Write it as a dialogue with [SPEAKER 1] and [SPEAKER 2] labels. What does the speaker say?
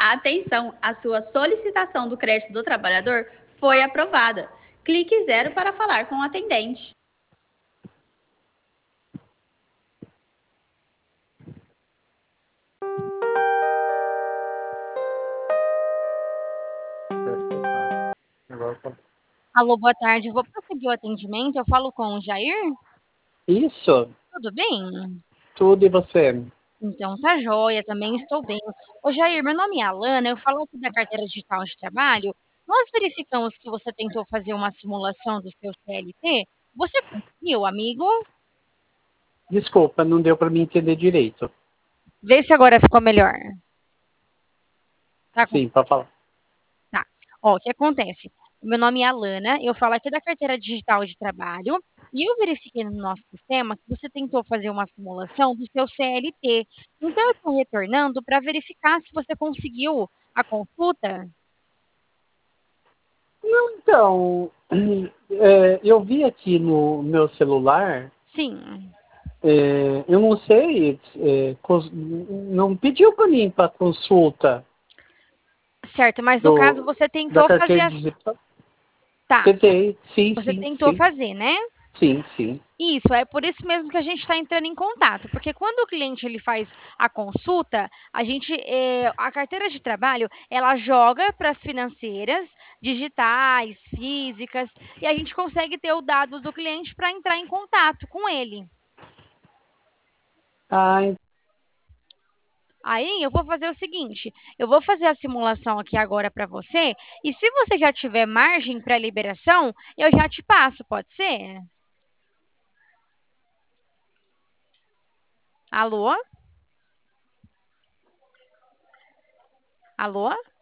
[SPEAKER 1] Atenção, a sua solicitação do crédito do trabalhador foi aprovada. Clique 0 para falar com o atendente.
[SPEAKER 2] Alô, boa tarde. Vou prosseguir o atendimento. Eu falo com o Jair?
[SPEAKER 3] Isso,
[SPEAKER 2] Tudo bem?
[SPEAKER 3] tudo e você?
[SPEAKER 2] Então tá joia, também estou bem. Ô Jair, meu nome é Alana, eu falo aqui da carteira digital de trabalho. Nós verificamos que você tentou fazer uma simulação do seu CLT. Você conseguiu, amigo?
[SPEAKER 3] Desculpa, não deu para me entender direito.
[SPEAKER 2] Vê se agora ficou melhor. Tá com...
[SPEAKER 3] Sim, para falar.
[SPEAKER 2] Tá. Ó, o que acontece? Meu nome é Alana, eu falo aqui da carteira digital de trabalho. E eu verifiquei no nosso sistema que você tentou fazer uma simulação do seu CLT. Então, eu estou retornando para verificar se você conseguiu a consulta.
[SPEAKER 3] Então, eu vi aqui no meu celular,
[SPEAKER 2] Sim,
[SPEAKER 3] eu não sei, não pediu para mim para consulta
[SPEAKER 2] certo, mas no caso
[SPEAKER 3] do,
[SPEAKER 2] você
[SPEAKER 3] da
[SPEAKER 2] tentou fazer
[SPEAKER 3] carteira
[SPEAKER 2] as...
[SPEAKER 3] digital.
[SPEAKER 2] Tá,
[SPEAKER 3] Tentei, sim,
[SPEAKER 2] você
[SPEAKER 3] sim,
[SPEAKER 2] tentou
[SPEAKER 3] sim,
[SPEAKER 2] fazer, né?
[SPEAKER 3] sim, sim.
[SPEAKER 2] Isso, é por isso mesmo que a gente está entrando em contato, porque quando o cliente ele faz a consulta, a carteira de trabalho, ela joga para as financeiras, digitais, físicas, e a gente consegue ter os dados do cliente para entrar em contato com ele.
[SPEAKER 3] Ah,
[SPEAKER 2] Aí eu vou fazer o seguinte, eu vou fazer a simulação aqui agora para você, e se você já tiver margem para liberação, eu já te passo, pode ser? Alô? Alô?